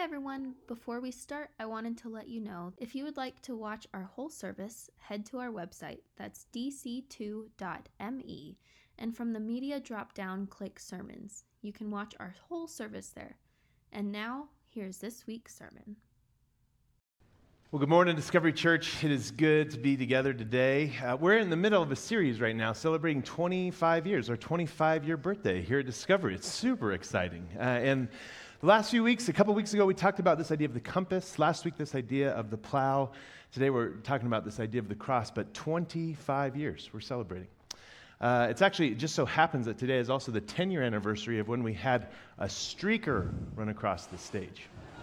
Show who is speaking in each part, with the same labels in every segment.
Speaker 1: everyone, before we start, I wanted to let you know if you would like to watch our whole service, head to our website, that's dc2.me, and from the media drop-down, click sermons. You can watch our whole service there. And now, here's this week's sermon.
Speaker 2: Well, good morning, Discovery Church. It is good to be together today. We're in the middle of a series right now celebrating 25 years, our 25-year birthday here at Discovery. It's super exciting. And the last few weeks, a couple weeks ago, we talked about this idea of the compass. Last week, this idea of the plow. Today, we're talking about this idea of the cross, but 25 years we're celebrating. It's actually, it just so happens that today is also the 10-year anniversary of when we had a streaker run across the stage.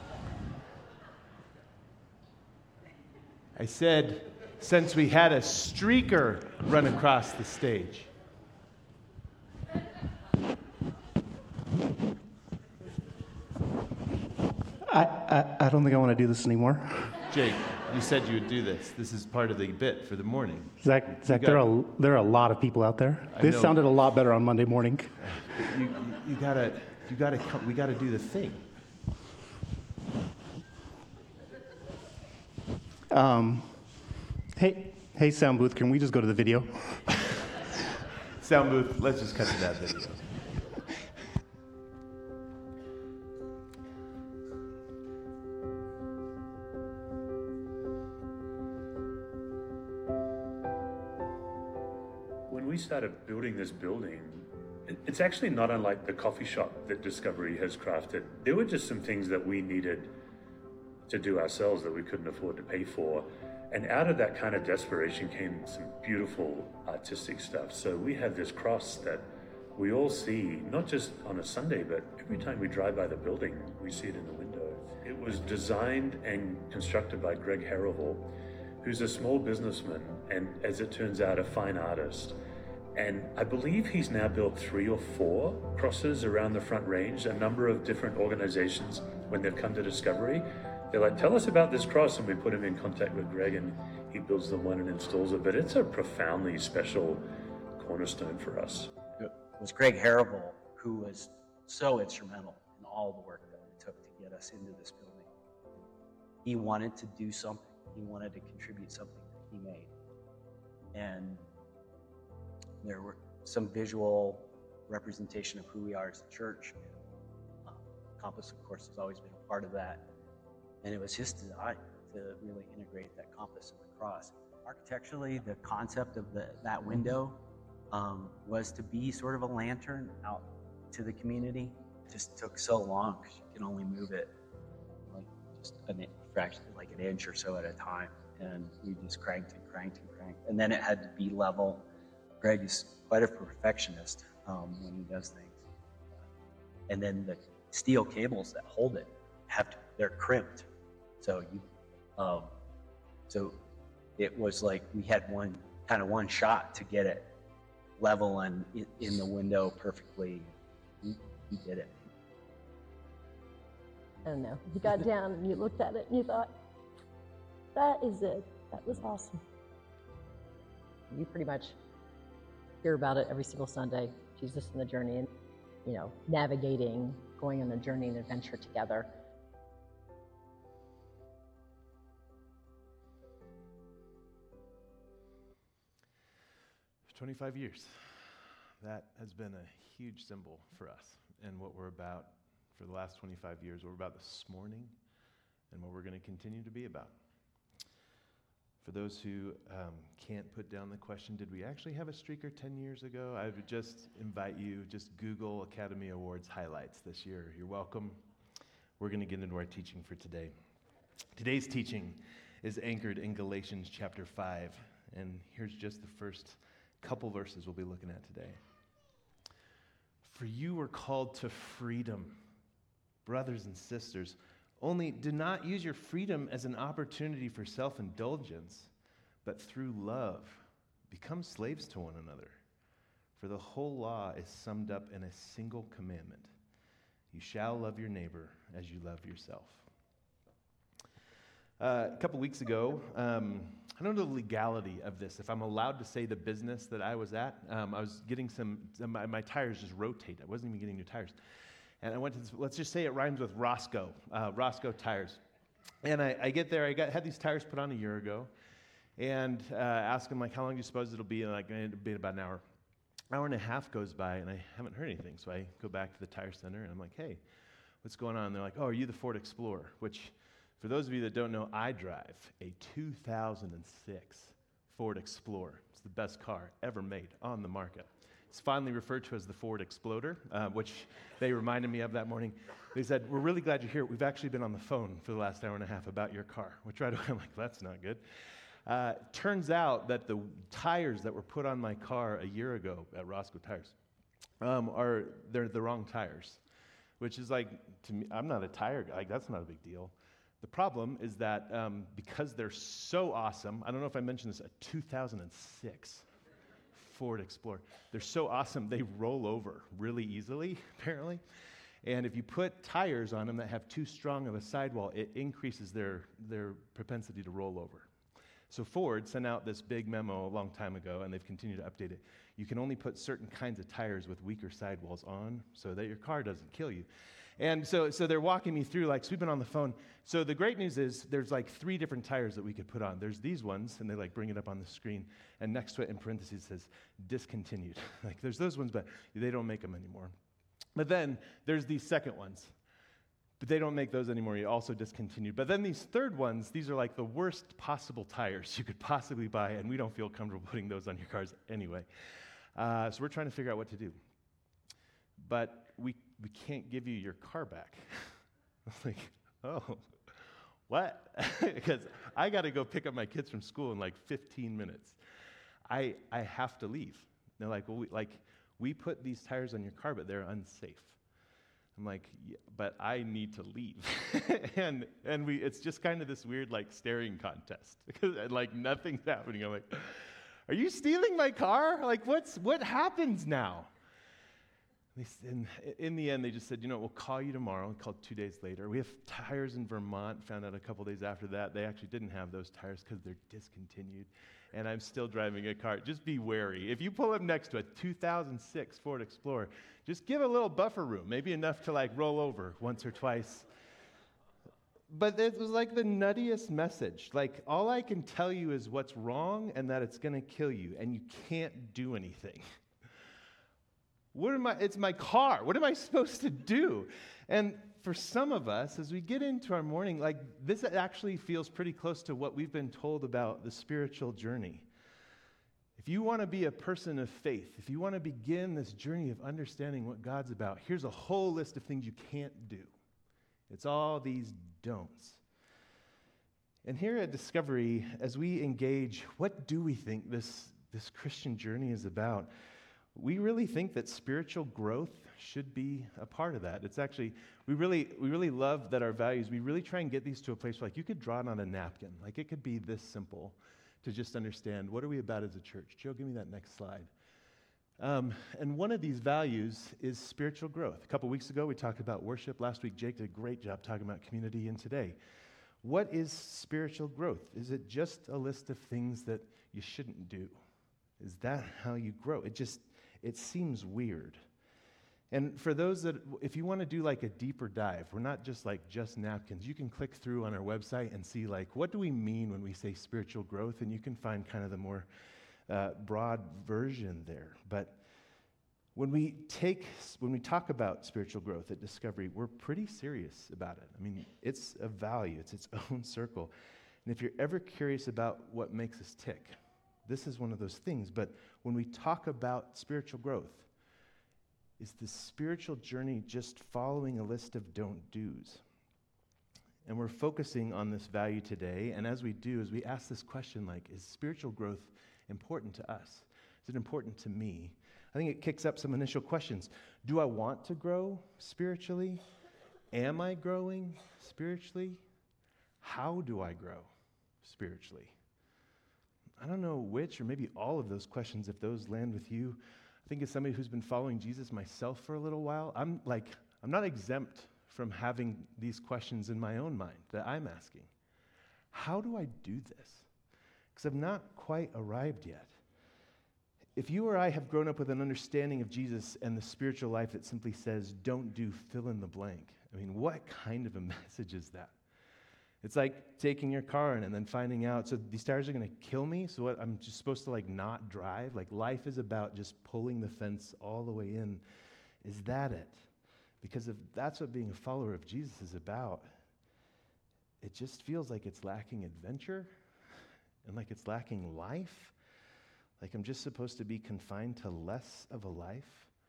Speaker 2: I said, since we had a streaker run across the stage.
Speaker 3: I don't think I want to do this anymore.
Speaker 2: Jake, you said you would do this. This is part of the bit for the morning.
Speaker 3: Zach, there are a lot of people out there. This sounded a lot better on Monday morning.
Speaker 2: We gotta do the thing.
Speaker 3: Hey, sound booth, can we just go to the video?
Speaker 2: Sound booth, let's just cut to that video.
Speaker 4: When we started building this building, it's actually not unlike the coffee shop that Discovery has crafted. There were just some things that we needed to do ourselves that we couldn't afford to pay for. And out of that kind of desperation came some beautiful artistic stuff. So we have this cross that we all see, not just on a Sunday, but every time we drive by the building, we see it in the window. It was designed and constructed by Greg Harrell, who's a small businessman and, as it turns out, a fine artist. And I believe he's now built 3 or 4 crosses around the Front Range. A number of different organizations, when they've come to Discovery, they're like, tell us about this cross, and we put him in contact with Greg, and he builds them one and installs it. But it's a profoundly special cornerstone for us.
Speaker 5: It was Greg Harrell who was so instrumental in all the work that it took to get us into this building. He wanted to do something. He wanted to contribute something that he made. And there were some visual representation of who we are as a church. Compass, of course, has always been a part of that. And it was his design to really integrate that compass and the cross. Architecturally, the concept of that window was to be sort of a lantern out to the community. It just took so long because you can only move it like just a fraction, like an inch or so at a time. And we just cranked. And then it had to be level. Greg is quite a perfectionist when he does things. And then the steel cables that hold it they're crimped. So so it was like we had one shot to get it level and in the window perfectly. We did it.
Speaker 6: I don't know. You got down and you looked at it and you thought, that is it. That was awesome.
Speaker 7: You pretty much hear about it every single Sunday. Jesus and the journey, and navigating, going on a journey and adventure together.
Speaker 2: 25 years. That has been a huge symbol for us and what we're about for the last 25 years, what we're about this morning, and what we're going to continue to be about. For those who can't put down the question, did we actually have a streaker 10 years ago? I would just invite you, just Google Academy Awards highlights this year. You're welcome. We're going to get into our teaching for today. Today's teaching is anchored in Galatians chapter 5, and here's just the first couple verses we'll be looking at today. For you were called to freedom, brothers and sisters. Only do not use your freedom as an opportunity for self-indulgence, but through love, become slaves to one another. For the whole law is summed up in a single commandment. You shall love your neighbor as you love yourself. A couple weeks ago, I don't know the legality of this, if I'm allowed to say the business that I was at. I was getting my tires just rotate. I wasn't even getting new tires. And I went to this, let's just say it rhymes with Roscoe, Roscoe Tires. And I get there, had these tires put on a year ago, and ask them, like, how long do you suppose it'll be? And like, it'll be about an hour. Hour and a half goes by, and I haven't heard anything. So I go back to the tire center, and I'm like, hey, what's going on? And they're like, oh, are you the Ford Explorer? Which, for those of you that don't know, I drive a 2006 Ford Explorer. It's the best car ever made on the market. It's fondly referred to as the Ford Exploder, which they reminded me of that morning. They said, we're really glad you're here. We've actually been on the phone for the last hour and a half about your car, which right away I'm like, that's not good. Turns out that the tires that were put on my car a year ago at Roscoe Tires they're the wrong tires, which is like, to me, I'm not a tire guy. Like, that's not a big deal. The problem is that because they're so awesome, I don't know if I mentioned this, a 2006 Ford Explorer. They're so awesome, they roll over really easily, apparently. And if you put tires on them that have too strong of a sidewall, it increases their propensity to roll over. So Ford sent out this big memo a long time ago, and they've continued to update it. You can only put certain kinds of tires with weaker sidewalls on so that your car doesn't kill you. And so they're walking me through, like, so we've been on the phone. So the great news is there's like 3 different tires that we could put on. There's these ones, and they like bring it up on the screen, and next to it in parentheses says discontinued. Like, there's those ones, but they don't make them anymore. But then there's these second ones, but they don't make those anymore. You also discontinued. But then these third ones, these are like the worst possible tires you could possibly buy, and we don't feel comfortable putting those on your cars anyway. So we're trying to figure out what to do. But we can't give you your car back. I was like, oh, what? Because I got to go pick up my kids from school in like 15 minutes. I have to leave. They're like, well, we put these tires on your car, but they're unsafe. I'm like, yeah, but I need to leave. and it's just kind of this weird like staring contest. Like nothing's happening. I'm like, are you stealing my car? Like what happens now? In the end, they just said, we'll call you tomorrow. We called 2 days later. We have tires in Vermont. Found out a couple days after that, they actually didn't have those tires because they're discontinued. And I'm still driving a car. Just be wary. If you pull up next to a 2006 Ford Explorer, just give a little buffer room, maybe enough to like roll over once or twice. But it was like the nuttiest message. Like, all I can tell you is what's wrong and that it's going to kill you, and you can't do anything. It's my car. What am I supposed to do? And for some of us, as we get into our morning, like, this actually feels pretty close to what we've been told about the spiritual journey. If you want to be a person of faith, if you want to begin this journey of understanding what God's about, here's a whole list of things you can't do. It's all these don'ts. And here at Discovery, as we engage, what do we think this Christian journey is about? We really think that spiritual growth should be a part of that. It's actually, we really love that our values, we really try and get these to a place where, like, you could draw it on a napkin. Like, it could be this simple to just understand, what are we about as a church? Joe, give me that next slide. And one of these values is spiritual growth. A couple weeks ago, we talked about worship. Last week, Jake did a great job talking about community. And today, what is spiritual growth? Is it just a list of things that you shouldn't do? Is that how you grow? It seems weird. And for those that, if you want to do like a deeper dive, we're not just napkins. You can click through on our website and see, like, what do we mean when we say spiritual growth? And you can find kind of the more broad version there. But when we talk about spiritual growth at Discovery, we're pretty serious about it. I mean, it's a value. It's its own circle. And if you're ever curious about what makes us tick, this is one of those things. But when we talk about spiritual growth, is the spiritual journey just following a list of don't do's? And we're focusing on this value today. And as we do, as we ask this question, like, is spiritual growth important to us? Is it important to me? I think it kicks up some initial questions. Do I want to grow spiritually? Am I growing spiritually? How do I grow spiritually? I don't know which, or maybe all of those questions, if those land with you. I think as somebody who's been following Jesus myself for a little while, I'm not exempt from having these questions in my own mind that I'm asking. How do I do this? Because I've not quite arrived yet. if you or I have grown up with an understanding of Jesus and the spiritual life that simply says, don't do fill in the blank, I mean, what kind of a message is that? It's like taking your car in and then finding out, so these tires are going to kill me, so what, I'm just supposed to like not drive? Like life is about just pulling the fence all the way in. Is that it? Because if that's what being a follower of Jesus is about, it just feels like it's lacking adventure and like it's lacking life. Like I'm just supposed to be confined to less of a life.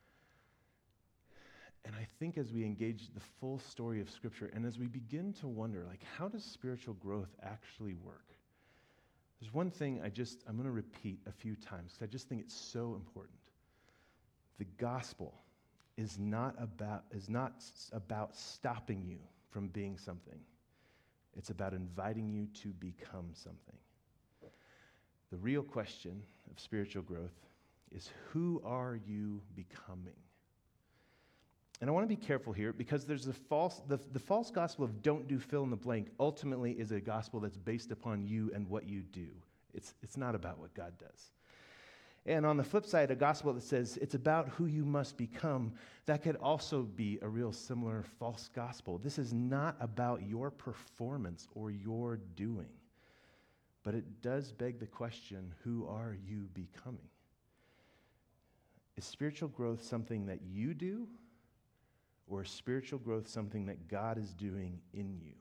Speaker 2: And I think as we engage the full story of Scripture and as we begin to wonder, like, how does spiritual growth actually work? There's one thing I'm going to repeat a few times because I just think it's so important. The gospel is not about stopping you from being something. It's about inviting you to become something. The real question of spiritual growth is, who are you becoming? And I want to be careful here because there's the false gospel of don't do fill in the blank ultimately is a gospel that's based upon you and what you do. It's not about what God does. And on the flip side, a gospel that says it's about who you must become, that could also be a real similar false gospel. This is not about your performance or your doing, but it does beg the question, who are you becoming? Is spiritual growth something that you do, or is spiritual growth something that God is doing in you?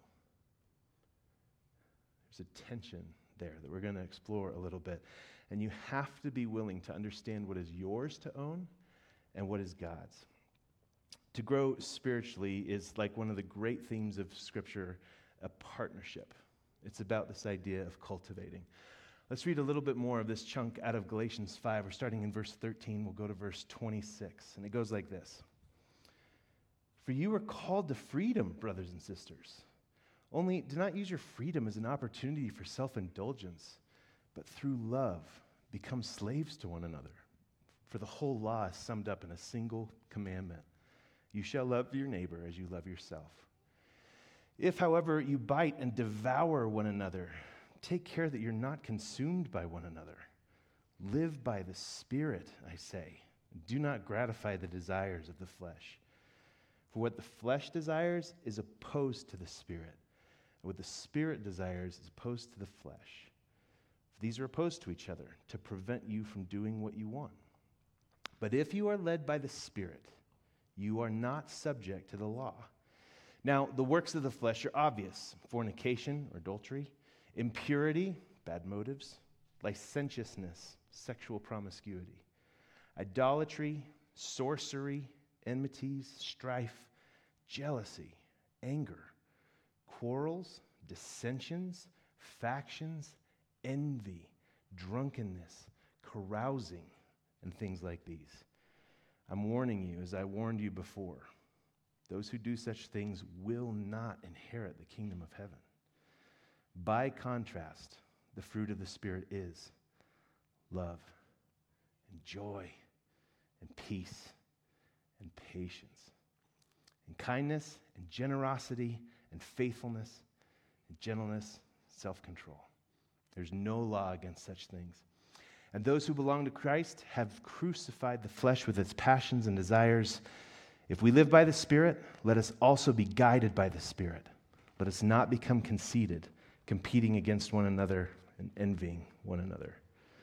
Speaker 2: There's a tension there that we're going to explore a little bit. And you have to be willing to understand what is yours to own and what is God's. To grow spiritually is like one of the great themes of Scripture, a partnership. It's about this idea of cultivating. Let's read a little bit more of this chunk out of Galatians 5. We're starting in verse 13. We'll go to verse 26. And it goes like this. For you are called to freedom, brothers and sisters. Only do not use your freedom as an opportunity for self-indulgence, but through love, become slaves to one another. For the whole law is summed up in a single commandment. You shall love your neighbor as you love yourself. If, however, you bite and devour one another, take care that you're not consumed by one another. Live by the Spirit, I say. Do not gratify the desires of the flesh. For what the flesh desires is opposed to the Spirit. And what the Spirit desires is opposed to the flesh. These are opposed to each other to prevent you from doing what you want. But if you are led by the Spirit, you are not subject to the law. Now, the works of the flesh are obvious: fornication or adultery, impurity, bad motives, licentiousness, sexual promiscuity, idolatry, sorcery, enmities, strife, jealousy, anger, quarrels, dissensions, factions, envy, drunkenness, carousing, and things like these. I'm warning you, as I warned you before, those who do such things will not inherit the kingdom of heaven. By contrast, the fruit of the Spirit is love and joy and peace and patience and kindness and generosity and faithfulness and gentleness, self-control. There's no law against such things. And those who belong to Christ have crucified the flesh with its passions and desires. If we live by the Spirit, let us also be guided by the Spirit. Let us not become conceited, competing against one another and envying one another.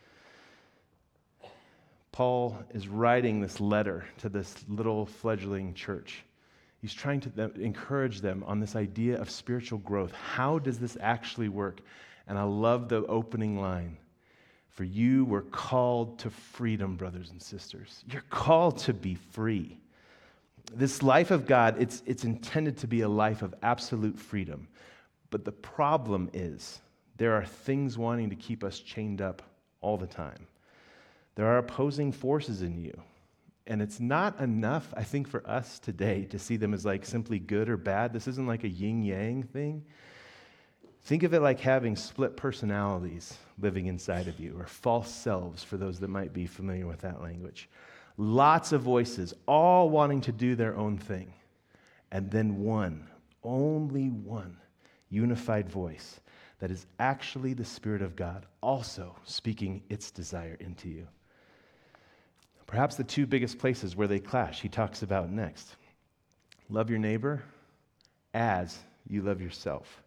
Speaker 2: Paul is writing this letter to this little fledgling church. He's trying to encourage them on this idea of spiritual growth. How does this actually work? And I love the opening line. For you were called to freedom, brothers and sisters. You're called to be free. This life of God, it's intended to be a life of absolute freedom. But the problem is there are things wanting to keep us chained up all the time. There are opposing forces in you. And it's not enough, I think, for us today to see them as like simply good or bad. This isn't like a yin-yang thing. Think of it like having split personalities living inside of you, or false selves for those that might be familiar with that language. Lots of voices, all wanting to do their own thing. And then one, only one, unified voice that is actually the Spirit of God also speaking its desire into you. Perhaps the two biggest places where they clash, he talks about next. Love your neighbor as you love yourself.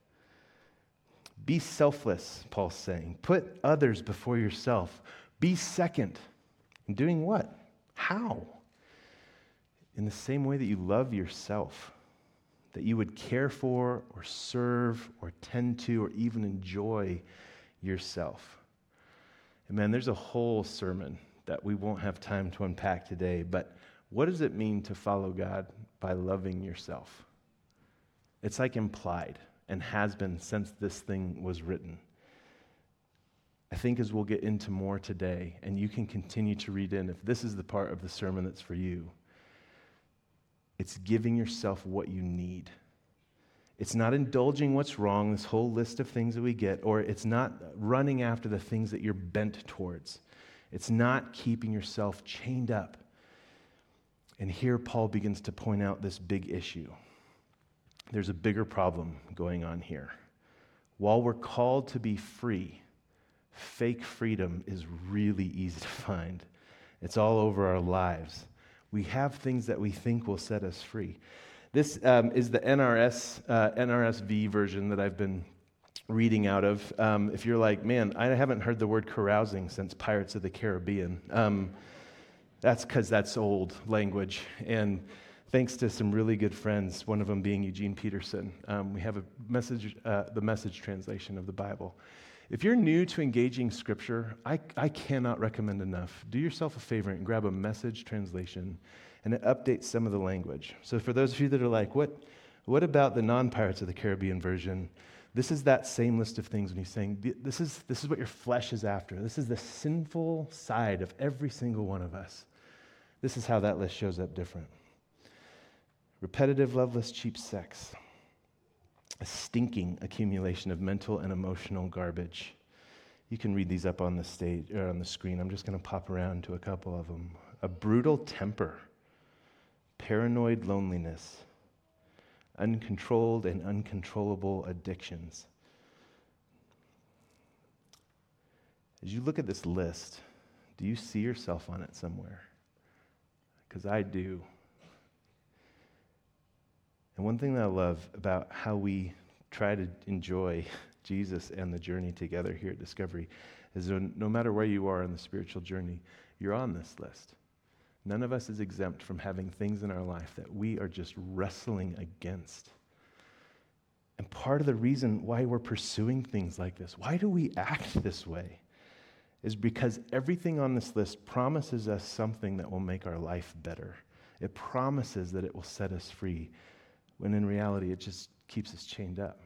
Speaker 2: Be selfless, Paul's saying. Put others before yourself. Be second. In doing what? How? In the same way that you love yourself, that you would care for or serve or tend to or even enjoy yourself. And man, there's a whole sermon that we won't have time to unpack today, but what does it mean to follow God by loving yourself? It's like implied and has been since this thing was written. I think as we'll get into more today, and you can continue to read in, if this is the part of the sermon that's for you, it's giving yourself what you need. It's not indulging what's wrong, this whole list of things that we get, or it's not running after the things that you're bent towards. It's not keeping yourself chained up. And here Paul begins to point out this big issue. There's a bigger problem going on here. While we're called to be free, fake freedom is really easy to find. It's all over our lives. We have things that we think will set us free. This is the NRSV version that I've been reading out of. If you're like, man, I haven't heard the word carousing since Pirates of the Caribbean. That's because that's old language. And thanks to some really good friends, one of them being Eugene Peterson, we have the Message translation of the Bible. If you're new to engaging Scripture, I cannot recommend enough. Do yourself a favor and grab a Message translation, and it updates some of the language. So for those of you that are like, what about the non-Pirates of the Caribbean version? This is that same list of things when he's saying, this is what your flesh is after. This is the sinful side of every single one of us. This is how that list shows up different. Repetitive, loveless, cheap sex. A stinking accumulation of mental and emotional garbage. You can read these up on the stage or on the screen. I'm just going to pop around to a couple of them. A brutal temper. Paranoid loneliness. Uncontrolled and uncontrollable addictions. As you look at this list, do you see yourself on it somewhere? Because I do. And one thing that I love about how we try to enjoy Jesus and the journey together here at Discovery is no matter where you are in the spiritual journey, you're on this list. None of us is exempt from having things in our life that we are just wrestling against. And part of the reason why we're pursuing things like this, why do we act this way, is because everything on this list promises us something that will make our life better. It promises that it will set us free, when in reality it just keeps us chained up.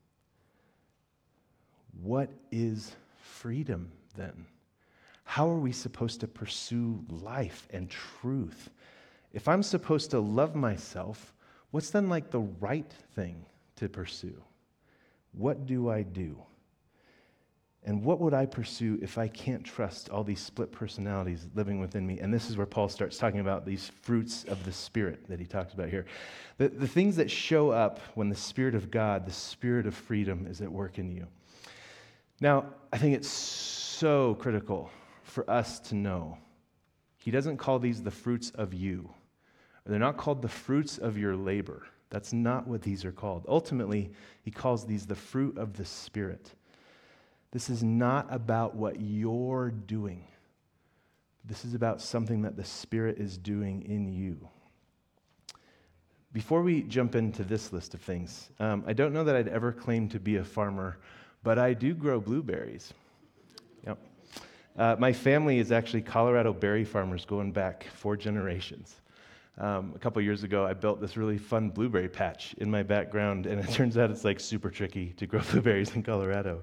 Speaker 2: What is freedom then? How are we supposed to pursue life and truth? If I'm supposed to love myself, what's then like the right thing to pursue? What do I do? And what would I pursue if I can't trust all these split personalities living within me? And this is where Paul starts talking about these fruits of the Spirit that he talks about here. The things that show up when the Spirit of God, the Spirit of freedom, is at work in you. Now, I think it's so critical for us to know. He doesn't call these the fruits of you. They're not called the fruits of your labor. That's not what these are called. Ultimately, he calls these the fruit of the Spirit. This is not about what you're doing. This is about something that the Spirit is doing in you. Before we jump into this list of things, I don't know that I'd ever claim to be a farmer, but I do grow blueberries. Yep. My family is actually Colorado berry farmers going back 4 generations. A couple years ago, I built this really fun blueberry patch in my background, and it turns out it's like super tricky to grow blueberries in Colorado.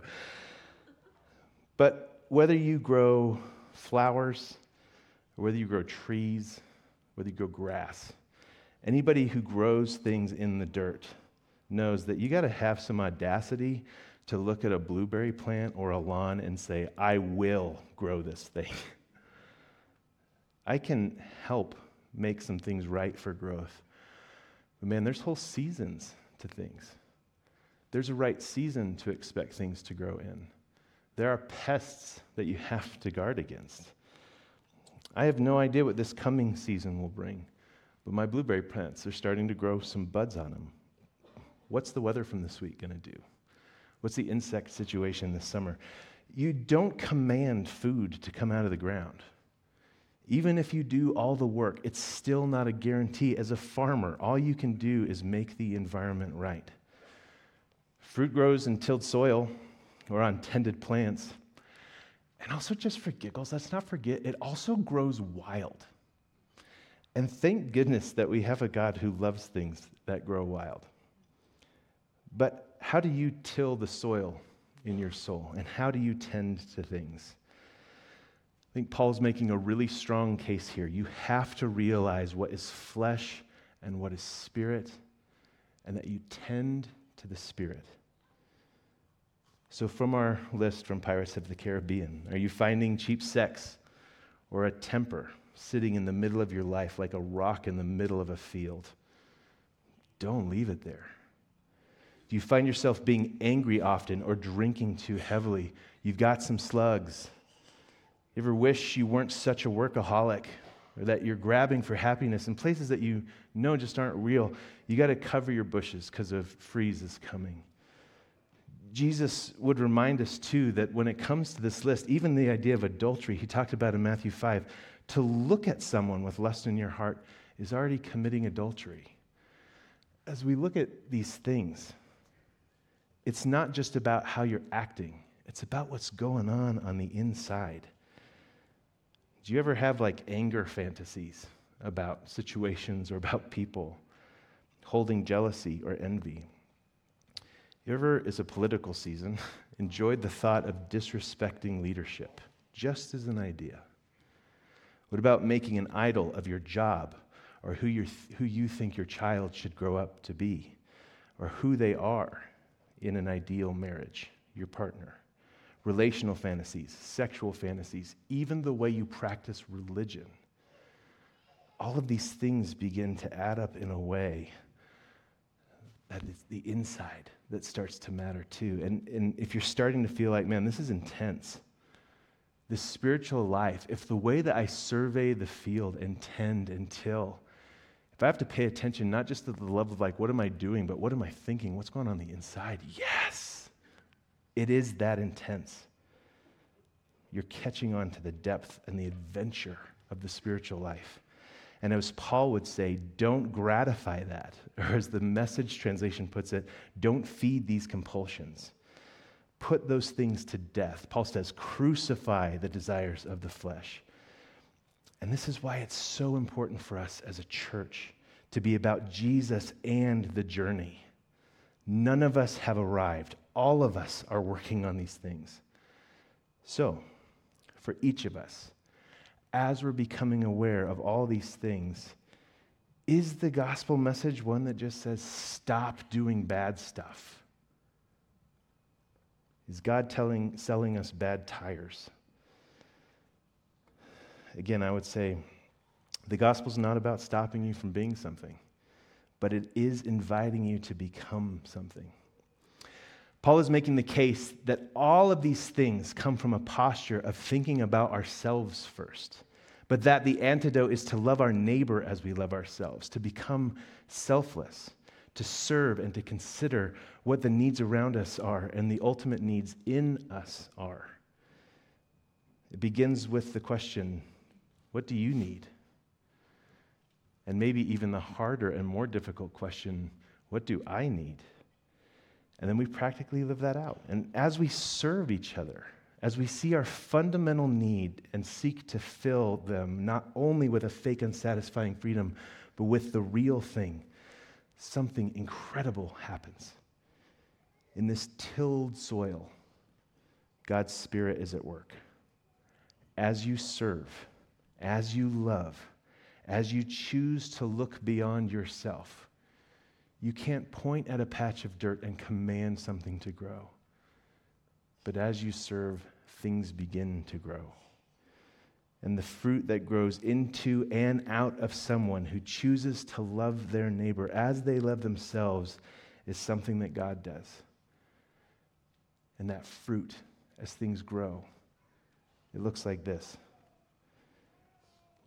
Speaker 2: But whether you grow flowers, or whether you grow trees, whether you grow grass, anybody who grows things in the dirt knows that you got to have some audacity to look at a blueberry plant or a lawn and say, I will grow this thing. I can help make some things right for growth. But man, there's whole seasons to things. There's a right season to expect things to grow in. There are pests that you have to guard against. I have no idea what this coming season will bring, but my blueberry plants are starting to grow some buds on them. What's the weather from this week going to do? What's the insect situation this summer? You don't command food to come out of the ground. Even if you do all the work, it's still not a guarantee. As a farmer, all you can do is make the environment right. Fruit grows in tilled soil or on tended plants. And also, just for giggles, let's not forget, it also grows wild. And thank goodness that we have a God who loves things that grow wild. But how do you till the soil in your soul? And how do you tend to things? I think Paul's making a really strong case here. You have to realize what is flesh and what is spirit, and that you tend to the spirit. So from our list from Pirates of the Caribbean, are you finding cheap sex or a temper sitting in the middle of your life like a rock in the middle of a field? Don't leave it there. Do you find yourself being angry often or drinking too heavily? You've got some slugs. You ever wish you weren't such a workaholic, or that you're grabbing for happiness in places that you know just aren't real? You got to cover your bushes because a freeze is coming. Jesus would remind us, too, that when it comes to this list, even the idea of adultery, he talked about in Matthew 5, to look at someone with lust in your heart is already committing adultery. As we look at these things, it's not just about how you're acting. It's about what's going on the inside. Do you ever have like anger fantasies about situations or about people, holding jealousy or envy? You ever, as a political season, enjoyed the thought of disrespecting leadership, just as an idea? What about making an idol of your job, or who you think your child should grow up to be, or who they are in an ideal marriage, your partner? Relational fantasies, sexual fantasies, even the way you practice religion. All of these things begin to add up in a way that it's the inside that starts to matter too. And if you're starting to feel like, man, this is intense, this spiritual life, if the way that I survey the field and tend and till, if I have to pay attention not just to the level of like, what am I doing, but what am I thinking? What's going on the inside? Yes, it is that intense. You're catching on to the depth and the adventure of the spiritual life. And as Paul would say, don't gratify that. Or as the Message translation puts it, don't feed these compulsions. Put those things to death. Paul says, crucify the desires of the flesh. And this is why it's so important for us as a church to be about Jesus and the journey. None of us have arrived. All of us are working on these things. So, for each of us, as we're becoming aware of all these things, is the gospel message one that just says, stop doing bad stuff? Is God selling us bad tires? Again, I would say the gospel's not about stopping you from being something, but it is inviting you to become something. Paul is making the case that all of these things come from a posture of thinking about ourselves first, but that the antidote is to love our neighbor as we love ourselves, to become selfless, to serve and to consider what the needs around us are and the ultimate needs in us are. It begins with the question, what do you need? And maybe even the harder and more difficult question, what do I need? And then we practically live that out. And as we serve each other, as we see our fundamental need and seek to fill them, not only with a fake, unsatisfying freedom, but with the real thing, something incredible happens. In this tilled soil, God's Spirit is at work. As you serve, as you love, as you choose to look beyond yourself, you can't point at a patch of dirt and command something to grow. But as you serve, things begin to grow. And the fruit that grows into and out of someone who chooses to love their neighbor as they love themselves is something that God does. And that fruit, as things grow, it looks like this.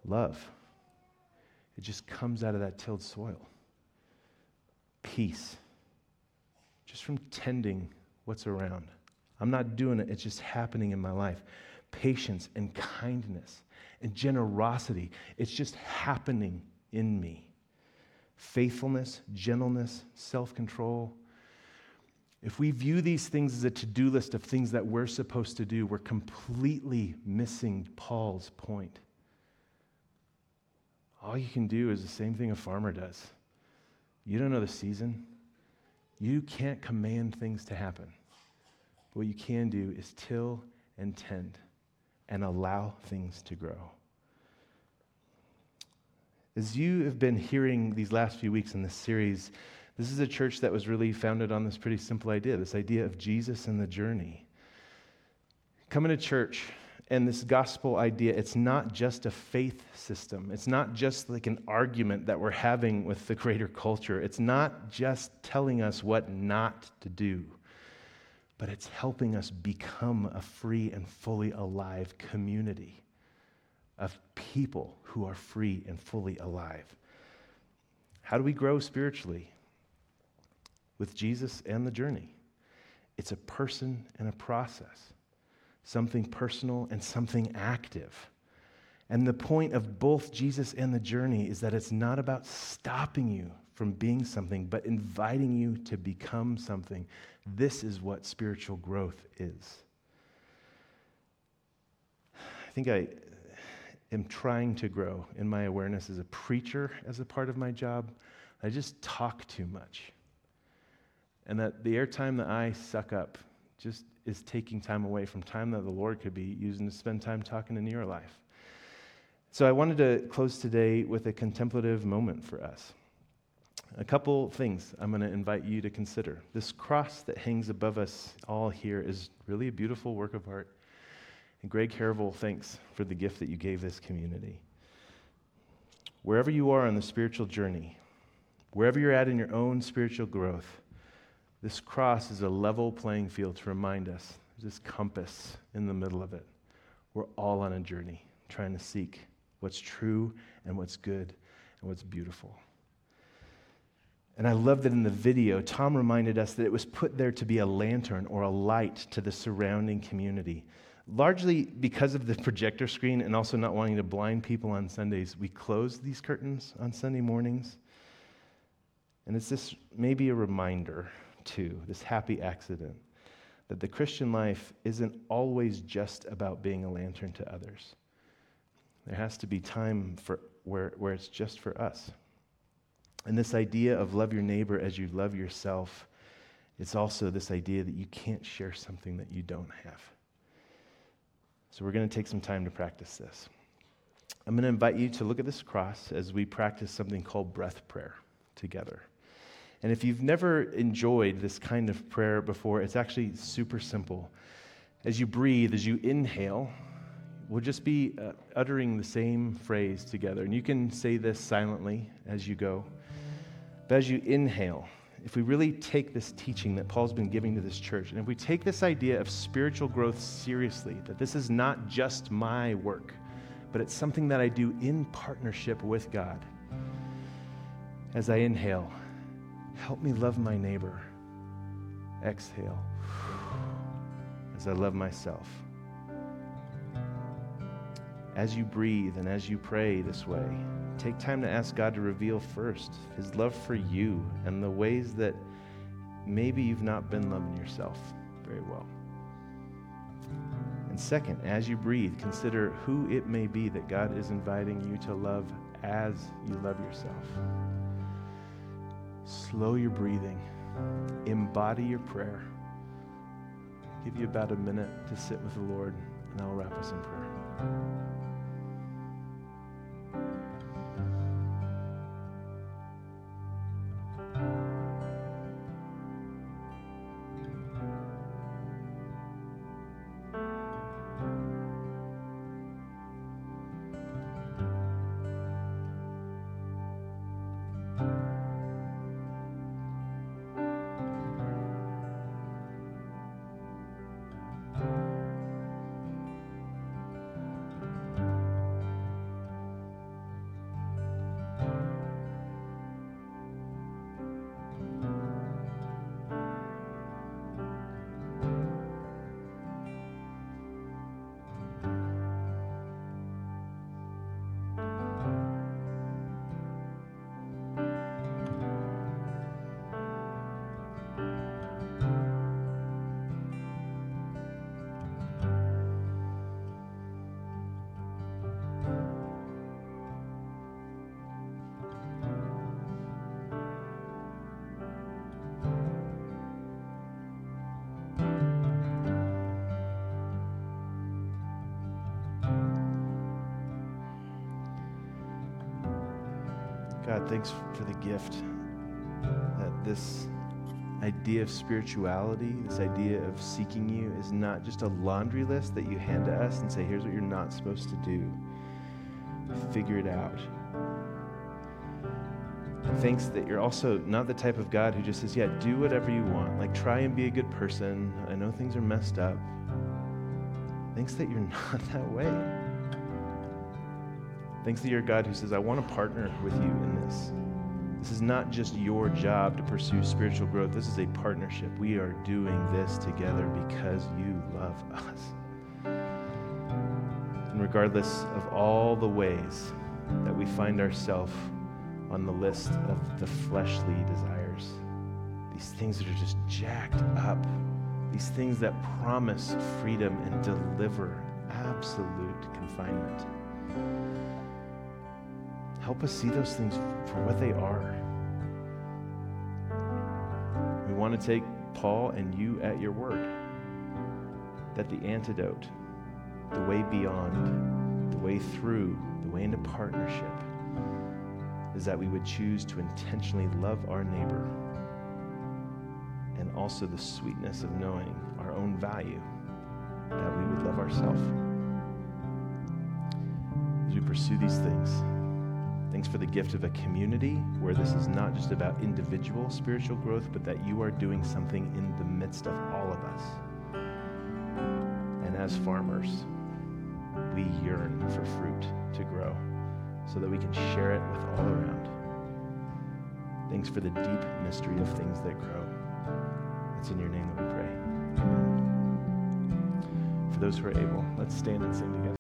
Speaker 2: Love. It just comes out of that tilled soil. Peace. Just from tending what's around. I'm not doing it, it's just happening in my life. Patience and kindness and generosity. It's just happening in me. Faithfulness, gentleness, self-control. If we view these things as a to-do list of things that we're supposed to do, we're completely missing Paul's point. All you can do is the same thing a farmer does. You don't know the season. You can't command things to happen. What you can do is till and tend and allow things to grow. As you have been hearing these last few weeks in this series, this is a church that was really founded on this pretty simple idea, this idea of Jesus and the journey. Coming to church and this gospel idea, it's not just a faith system. It's not just like an argument that we're having with the greater culture. It's not just telling us what not to do, but it's helping us become a free and fully alive community of people who are free and fully alive. How do we grow spiritually? With Jesus and the journey. It's a person and a process. Something personal and something active. And the point of both Jesus and the journey is that it's not about stopping you from being something, but inviting you to become something. This is what spiritual growth is. I think I am trying to grow in my awareness as a preacher, as a part of my job. I just talk too much. And that the airtime that I suck up just is taking time away from time that the Lord could be using to spend time talking in your life. So I wanted to close today with a contemplative moment for us. A couple things I'm going to invite you to consider. This cross that hangs above us all here is really a beautiful work of art. And Greg Harrell, thanks for the gift that you gave this community. Wherever you are on the spiritual journey, wherever you're at in your own spiritual growth, this cross is a level playing field to remind us there's this compass in the middle of it. We're all on a journey trying to seek what's true and what's good and what's beautiful. And I love that in the video, Tom reminded us that it was put there to be a lantern or a light to the surrounding community. Largely because of the projector screen and also not wanting to blind people on Sundays, we closed these curtains on Sunday mornings. And it's this maybe a reminder too, this happy accident, that the Christian life isn't always just about being a lantern to others. There has to be time for where it's just for us. And this idea of love your neighbor as you love yourself, it's also this idea that you can't share something that you don't have. So we're going to take some time to practice this. I'm going to invite you to look at this cross as we practice something called breath prayer together. And if you've never enjoyed this kind of prayer before, it's actually super simple. As you breathe, as you inhale, we'll just be uttering the same phrase together. And you can say this silently as you go. But as you inhale, if we really take this teaching that Paul's been giving to this church, and if we take this idea of spiritual growth seriously, that this is not just my work, but it's something that I do in partnership with God. As I inhale, help me love my neighbor. Exhale, as I love myself. As you breathe and as you pray this way, take time to ask God to reveal first His love for you and the ways that maybe you've not been loving yourself very well. And second, as you breathe, consider who it may be that God is inviting you to love as you love yourself. Slow your breathing. Embody your prayer. I'll give you about a minute to sit with the Lord, and I'll wrap us in prayer. Thanks for the gift that this idea of spirituality, this idea of seeking you, is not just a laundry list that you hand to us and say, here's what you're not supposed to do. Figure it out. And thanks that you're also not the type of God who just says, yeah, do whatever you want. Like, try and be a good person. I know things are messed up. Thanks that you're not that way. Thanks that you're a God who says, I want to partner with you in this. This is not just your job to pursue spiritual growth. This is a partnership. We are doing this together because you love us. And regardless of all the ways that we find ourselves on the list of the fleshly desires, these things that are just jacked up, these things that promise freedom and deliver absolute confinement, help us see those things for what they are. We want to take Paul and you at your word, that the antidote, the way beyond, the way through, the way into partnership, is that we would choose to intentionally love our neighbor, and also the sweetness of knowing our own value, that we would love ourselves. As we pursue these things, thanks for the gift of a community where this is not just about individual spiritual growth, but that you are doing something in the midst of all of us. And as farmers, we yearn for fruit to grow so that we can share it with all around. Thanks for the deep mystery of things that grow. It's in your name that we pray. Amen. For those who are able, let's stand and sing together.